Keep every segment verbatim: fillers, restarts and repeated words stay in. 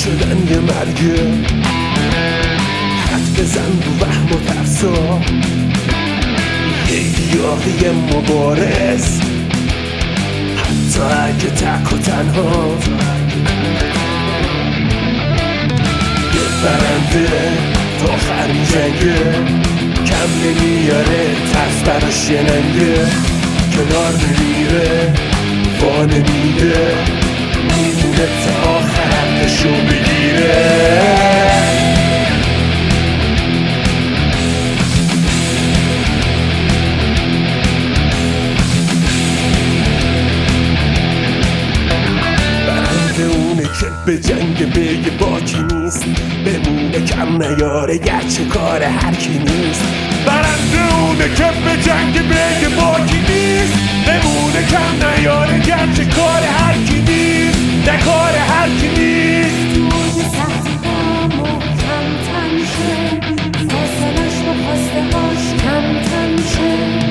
شدن یه مرگه، حد بزن رو وهم و ترسا، یه گیاهی مبارز حتی اگه تک و تنها. یه برنده تا آخر میجنگه، کم نمیاره ترس براش یه ننگه، کنار نمیره وا نمیده، میمونه تا آخر حقشو بگیره. که به جنگ بگه باکی نیست، بمونه کم نیاره گرچه کار هر کی نیست. برنده اونه که به جنگ بگه باکی نیست، بمونه کم نیاره گرچه کار هر کی نیست، نه کار هر کی نیست. توی سختی ها محکم تن شه، فاصلش با خواسته هاش کم تن شه.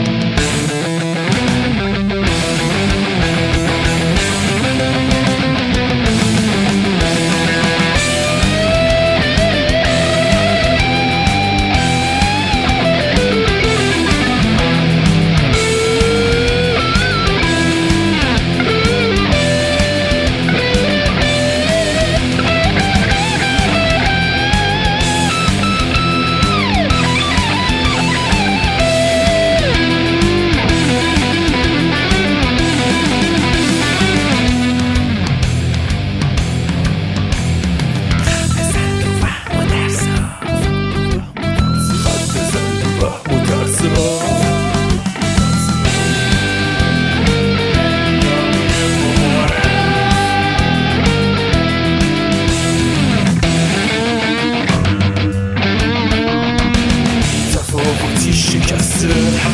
شکسته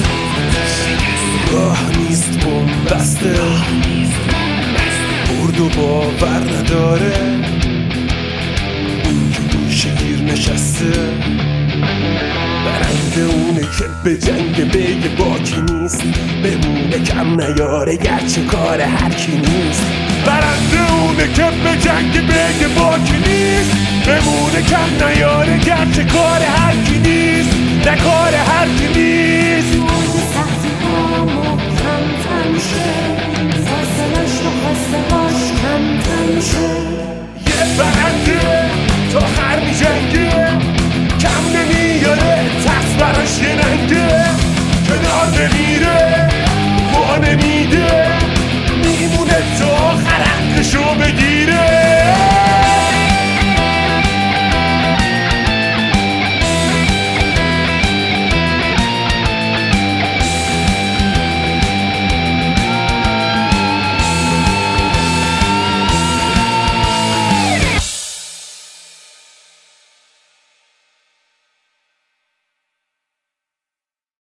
راه نیست بومبسته، برد و باور نداره اون که گوشه گیر نشسته. برنده اونه که به جنگ بگه باکی نیست، بمونه کم نیاره گرچه کار هر کی نیست. برنده اونه که به جنگ بگه باکی نیست، بمونه کم نیاره گرچه کار هر کی نیست، نه کار هر کی نیست.